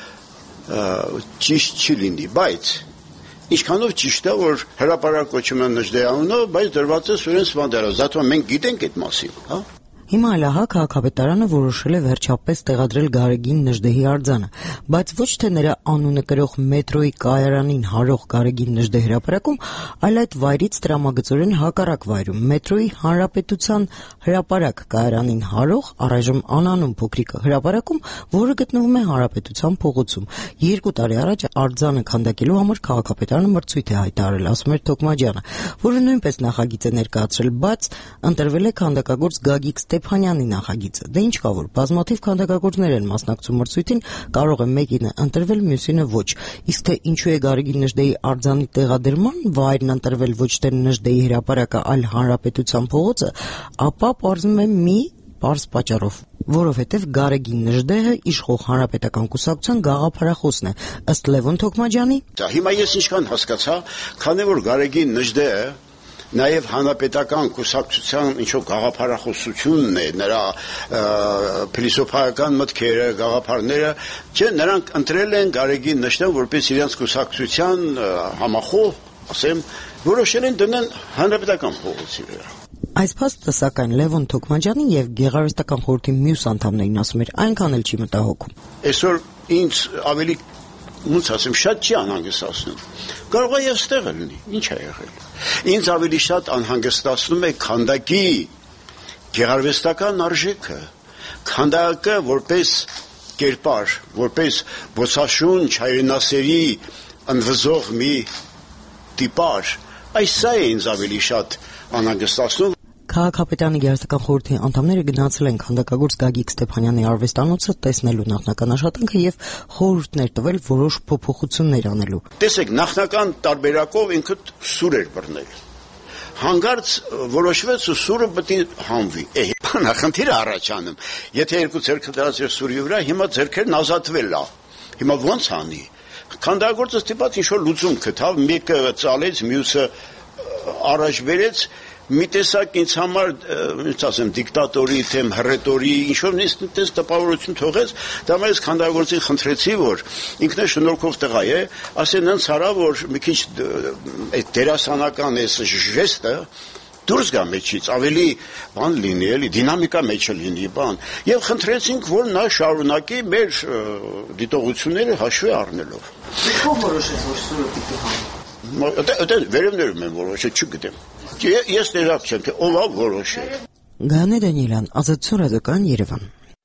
ճիշտ չի լինի, բայց ինչքանով ճիշտ է, որ հրապարակ կոչում են Նժդեհի անունով, բայց դրված է Սուրեն Սպանդարյանը, զատո մենք գիտենք այդ մասին, հա։ Հիմա ահա քաղաքապետարանը որոշել է վերջապես տեղադրել Գարեգին Նժդեհի արձանը, բայց ոչ թե նրա անունը կրող մետրոյի կայարանին հարող Գարեգին Նժդեհ հրապարակում, այլ այդ վայրից տրամագծորեն հակառակ վայրում, մետրոյի Հանրապետության հրապարակ կայարանին հարող առայժմ անանուն փոքրիկ հրապարակում, որը գտնվում է Հանրապետության փողոցում։ Երկու տարի առաջ արձանը քանդակելու համար քաղաքապետարանը մրցույթ է հայտարարել, ասում էր Թոքմաջյանը, որը նույնպես նախագիծ է ներկայացրել, բայց ընտրվել է քանդակագործ Գագիկ Ստեփանյանի նախագիծը։ Դե ինչ կա որ բազմաթիվ քանդակագործներ են մասնակցում մրցույթին, կարող է մեկինը ընտրվել, մյուսինը ոչ։ Իսկ թե ինչու է Գարեգին Նժդեհի արձանի տեղադրման վայրն ընտրվել ոչ թե Նժդեհի հրապարակը, այլ Հանրապետության փողոցը, ապա պարզվում է մի պարզ պատճառով, որովհետև Գարեգին Նժդեհը իշխող Հանրապետական կուսակցության գաղափարախոսն է, ըստ Լևոն Թոքմաջյանի։ Դա հիմա ես ինչքան հասկացա, քանի որ Գարեգին Նժդեհը նաև հանրապետական կուսակցության ինչ-որ գաղափարախոսությունն է, նրա փիլիսոփայական մտքերը, գաղափարները, չէ, նրանք ընտրել են Գարեգին Նժդեհ որպես իրենց կուսակցության համախոհ, ասեմ, որոշել են դնել հանրապետական փողոցի վրա։ Այս փաստը սակայն Լևոն Թոքմաջյանին եւ Գեղարվեստական խորհրդի մյուս անդամներին ասում էր, այնքան էլ չի մտահոգում։ Այսօր ինձ ավելի ոնց ասեմ, շատ չի անհանգստացնում։ Կարող է ես տեղը լինի, ինչ է եղել։ Ինձ ավելի շատ անհանգստացնում է քանդակի գեղարվեստական արժեքը, քանդակը որպես կերպար, որպես բոցաշունչ հայրենասերի ընվզող մի տիպար, այս սա է ինձ ավելի շատ անհանգստացնում։ Քաղաքապետարանի գեղարվեստական խորհրդի անդամները գնացել են քանդակագործ Գագիկ Ստեփանյանի արվեստանոցը տեսնելու նախնական աշխատանքը եւ խորհուրդներ տվել որոշ փոփոխություններ անելու։ Տեսեք, նախնական տարբերակով ինքը սուր էր բռնել։ Հանկարծ որոշվեց ու սուրը պետք է հանվի։ Է, նախնդիրը առաջանում։ Եթե երկու ձեռքը դրած էր սուրի վրա, հիմա ձեռքերն ազատվել է։ Հիմա ո՞նց անի։ Քանդակագործը ստիպած ինչ-որ լուծում գտավ, մեկը ծալեց, մյուսը առաջ բերեց։ Մի տեսակ ինձ համար, ինչ ասեմ, դիկտատորի, թեմ հռետորի, ինչ-որ նույնիսկ տպավորություն թողեց, դա մեզ քանդակագործին խնդրեցի, որ ինքն է շնորհքով տղա է, ասեն հենց արա, որ մի քիչ այդ դերասանական այս ժեստը դուրս գա մեջից, ավելի բան լինի, էլի դինամիկա մեջը լինի, բան։ Եվ խնդրեցինք, որ նա շարունակի մեր դիտողությունները հաշվի առնելով։ Ո՞վ որոշեց, որ սուրը պիտի հանի։ Դա վերևներում են որոշել, չգիտեմ։ Ես ներակ չեմ, թե ով է որոշել։ Գանե Դանիելյան, Ազատություն ռադիոկայան, Երևան։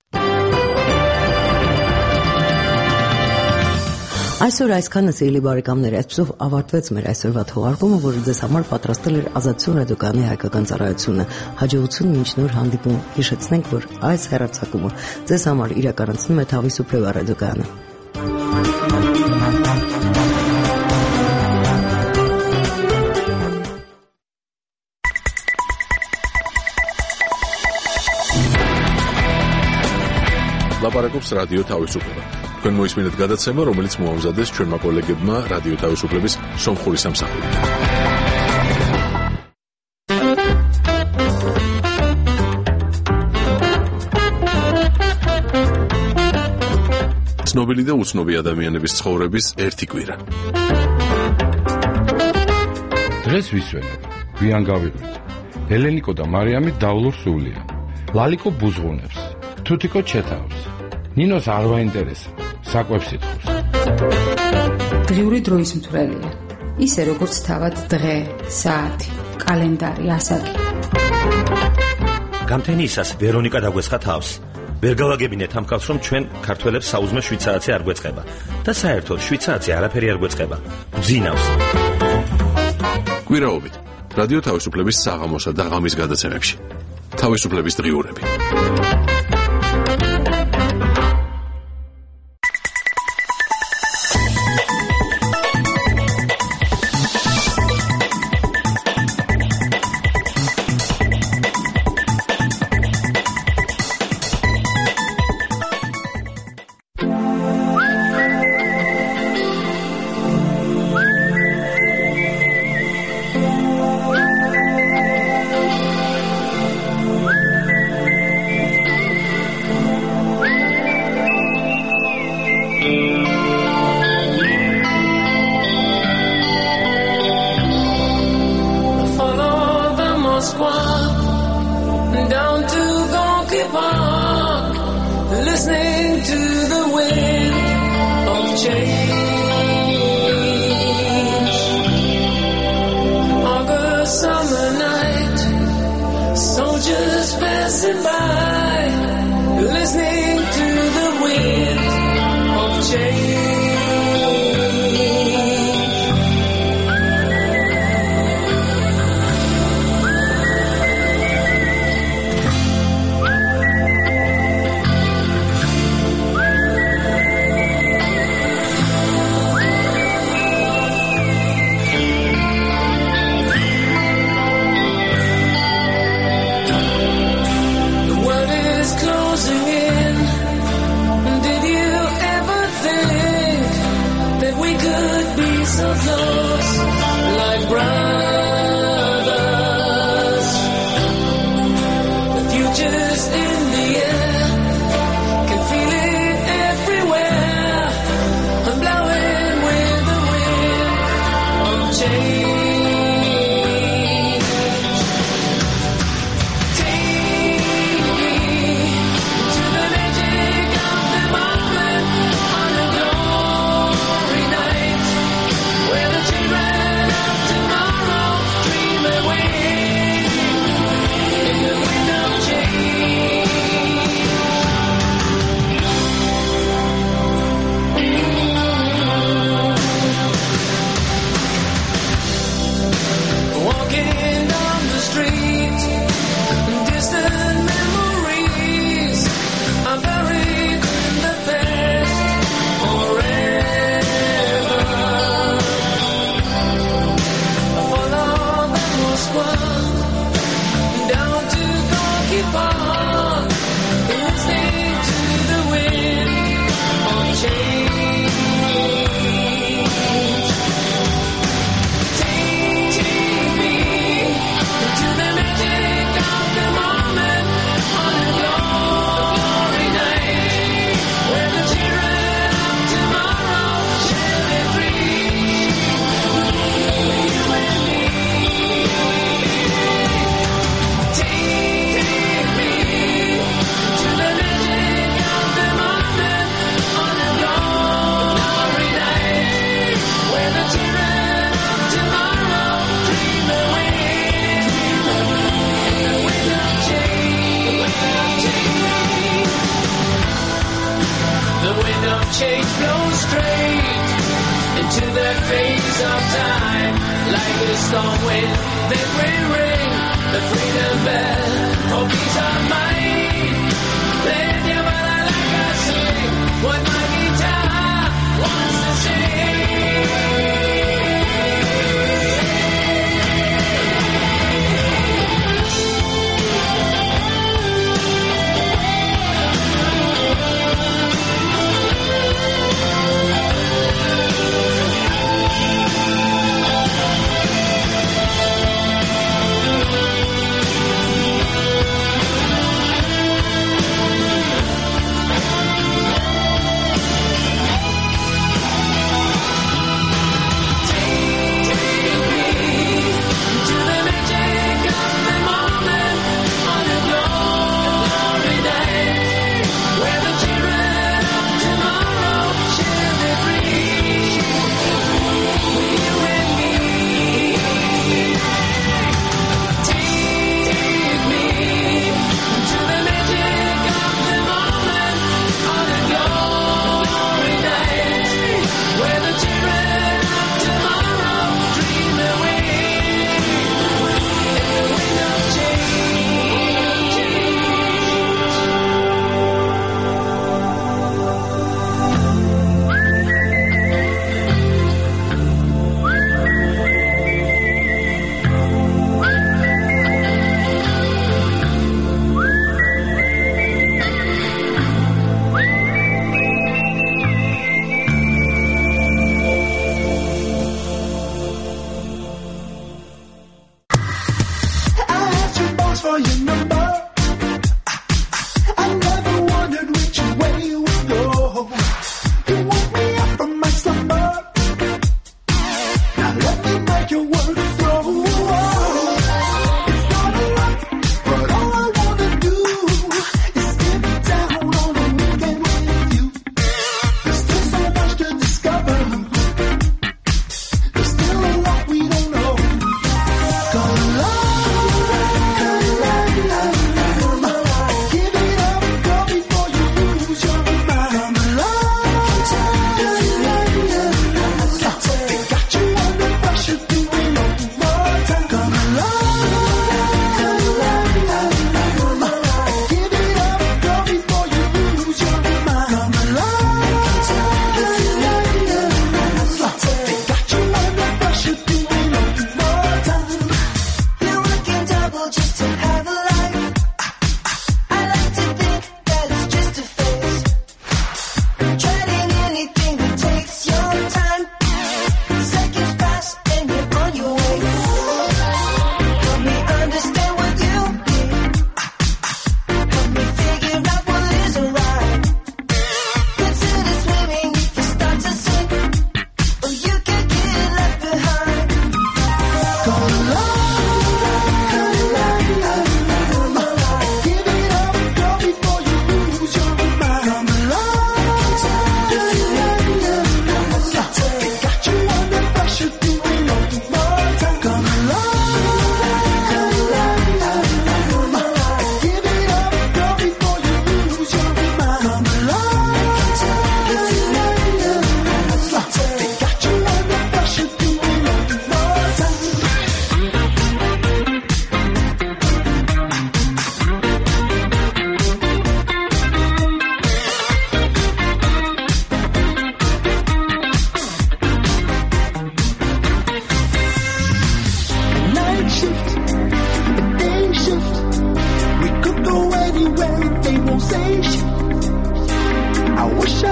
Այսօր այսքանը, սիրելի բարեկամներ, այսպեսով ավարտվեց մեր այսօրվա թողարկումը, որը ձեզ համար պատրաստել էր Ազատություն ռադիոկայանի հայկական ծառայությունը։ Հաջողություն մինչ նոր հանդիպում։ Հիշեցնենք, որ այս հեռարձակումը ձեզ համար իրականացնում է Թավի Սուպրեվա ռադիոկայանը։ Լապարակობს ռադիո Թավիսուպլեվը։ Თქვენ მოისმინეთ გადაცემა, რომელიც მოამზადეს ჩვენმა კოლეგებმა რადიო თავისუფლების სომხური სამსახური. ცნობილი და უცნობი ადამიანების ცხოვრების ერთი კვირა. დღეს ვისვენებ, გვიან გავიღვით. ელენიკო და მარიამი დავლურ სულია. ლალიკო ბუზღუნებს. თუთიკო ჩეთავს. ნინოს არ ვაინტერესებს, საკვებს ითხოვს. დღიური დროის მთვრელია. ისე როგორც თავად დღე, საათი, კალენდარი, ასაკი. გამთენიისას ვერონიკა დაგვესხა თავს. ვერ გავაგებინეთ ამ ხალხს, რომ ჩვენ ქართველებს საუზმე შვიცააცი არ გვეწყება და საერთოდ შვიცააცი არაფერი არ გვეწყება. გძინავს. კვირაობით რადიო თავისუფლების საღამოსა და ღამის გადაცემებში. თავისუფლების დღიურები.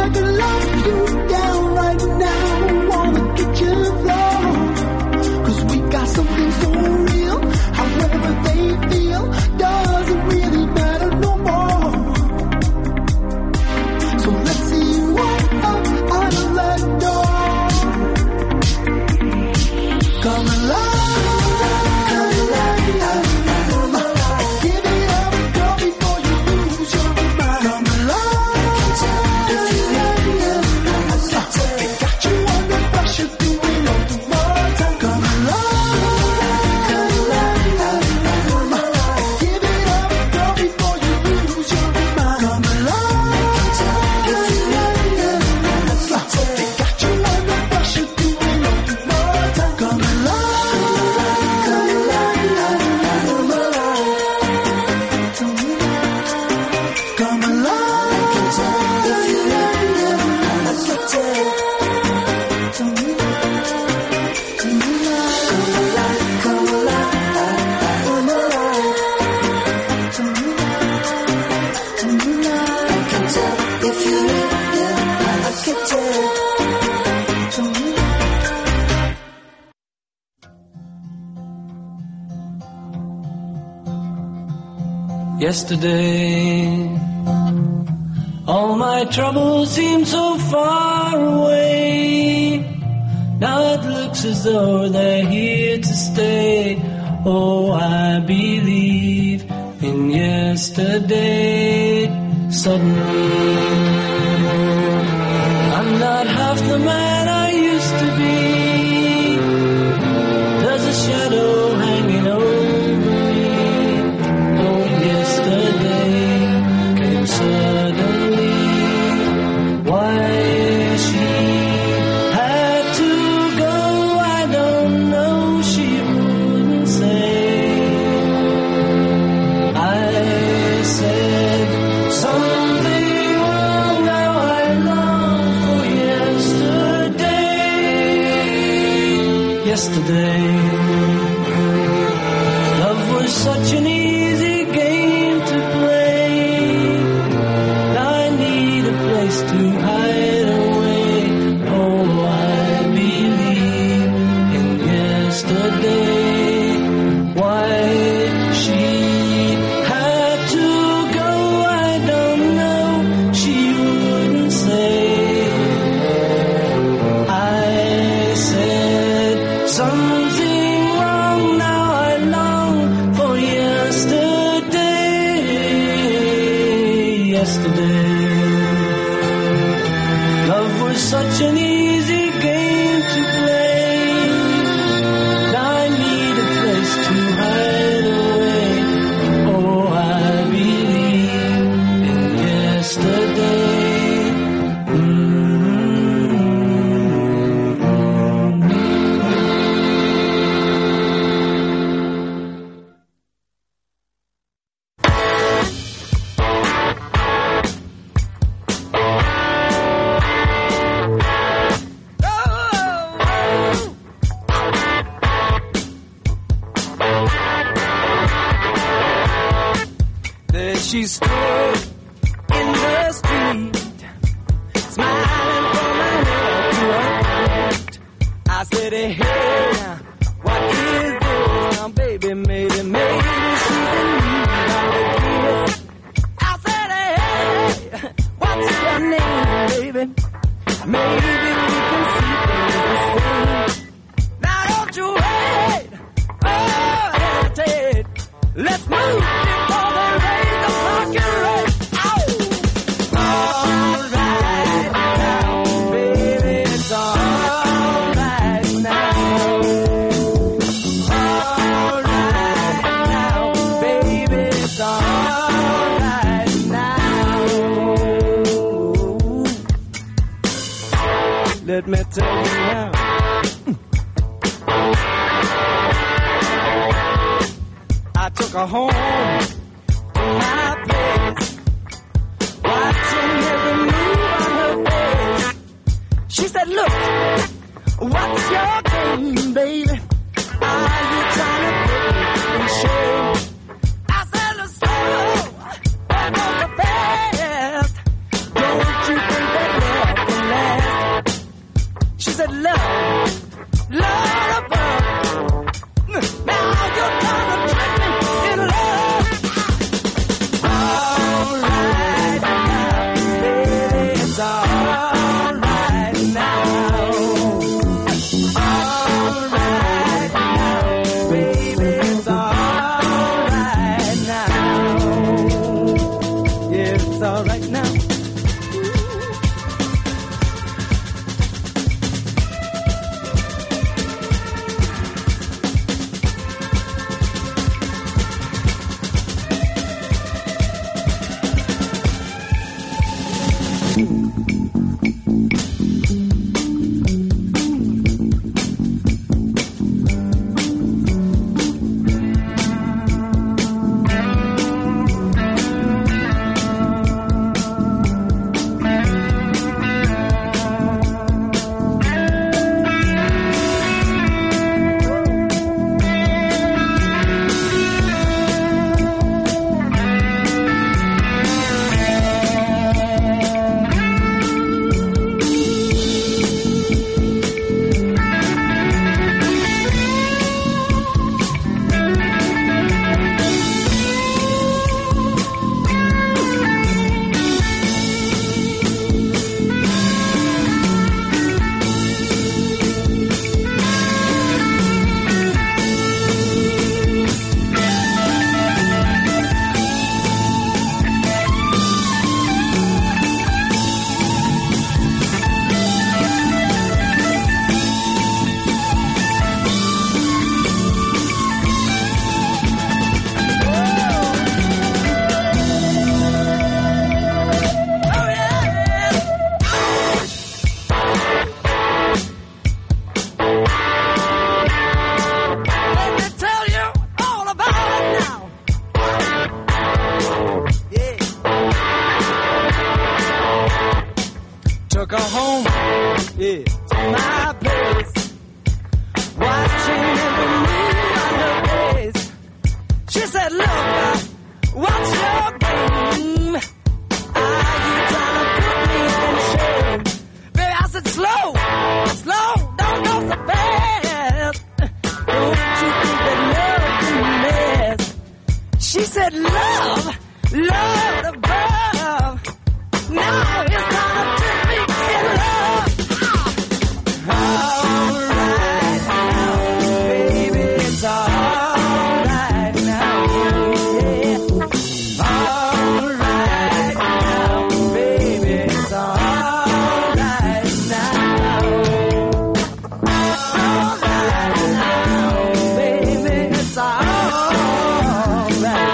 Yesterday, all my troubles seem so far away. Now it looks as though they're here to stay. Oh, I believe in yesterday. Suddenly, I'm not half the man I used to be. There's a shadow hanging over me. Oh, yesterday came suddenly. Why she had to go, I don't know. She wouldn't say. I said something wrong. Now I long for yesterday. Yesterday, love was such an easy game to play. Now I need a place to hide away. Oh, I believe in yesterday. Why she had to go, I don't know. She wouldn't say. I said something wrong. Now I long for yesterday. Yesterday, love was such an easy game to play. Now I need a place to hide away. Oh, I believe in yesterday. There she stood in the street, smiling from her head to her feet. I said, hey, hey, now, what is this? Now, baby, maybe, maybe she's in need of a kiss. I said, hey, hey, what's your name, baby? Maybe we can see things the same. Now, don't you wait, oh, hesitate. Let's move before they raise the fucking rate. Ow! All right now, baby, it's all right now. All right now, baby, it's all right now. Let me tell you now. I took her home to my place, watching every move on her face. She said, look, what's your game, baby? Are you trying to put me in shame? I said, look, slow, that goes so fast. Don't you think that said, love, love above. Now you're gonna trick me in love. All right now, baby, it's all right now. All right now, baby, it's all right now. Yeah, it's all right now. Took her home, yeah, to my place, watching every move on her face. She said, look, what's your game? Are you trying to put me in shame? Baby, I said, slow, slow, don't go so fast. Don't you think that love can mess? She said, love, love above. Now it's time to take me in love. All right now, baby, it's all right now. Yeah. All right now, baby, it's all right now. All right now, baby, it's all right.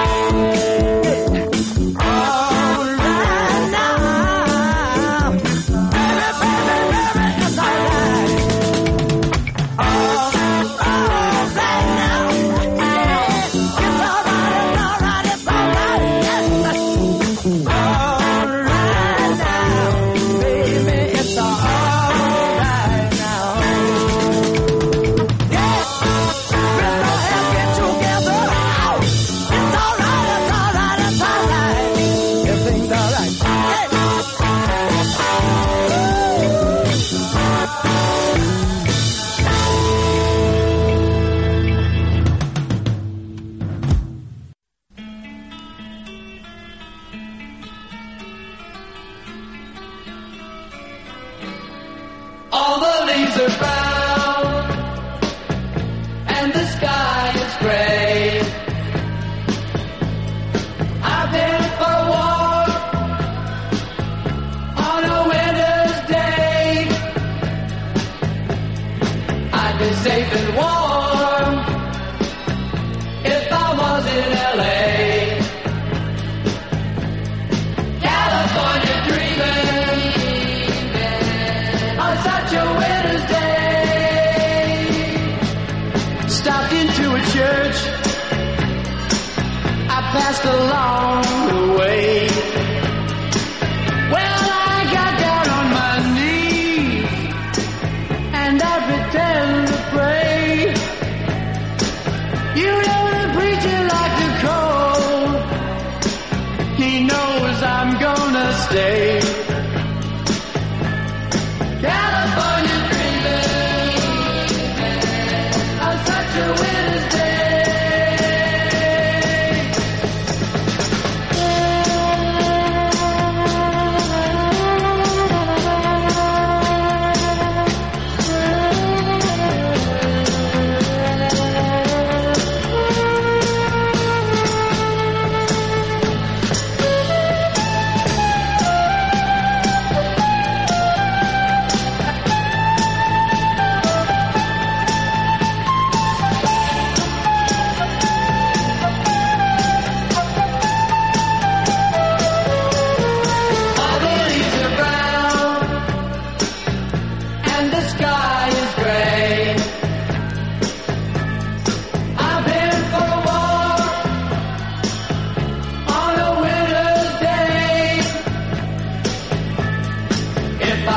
All the leaves are brown and the sky is gray. I've been for a walk on a winter's day. I'd be safe and warm if I was in L A. California dreaming on such a winter's day. Stopped into a church I passed along the way. Well, I got down on my knees and I pretend to pray. You know the preacher like to call. He knows I'm gonna stay. California dreaming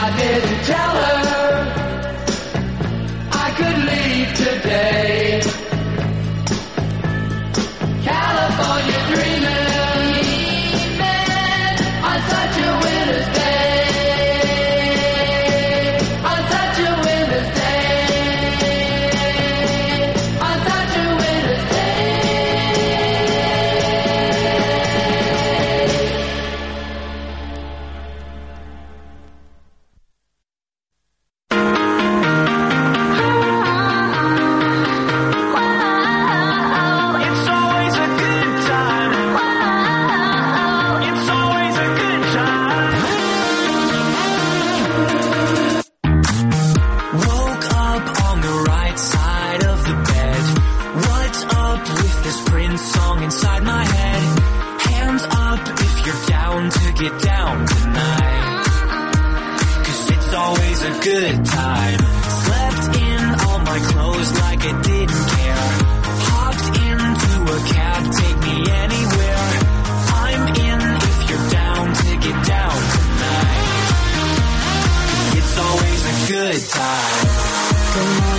I didn't tell her I could leave today. California dreaming on such a winter's day, on such a winter's day, on such a winter's good time. Slept in all my clothes like I didn't care. Hopped into a cab, take me anywhere. I'm in if you're down to get down tonight. 'Cause it's always a good time.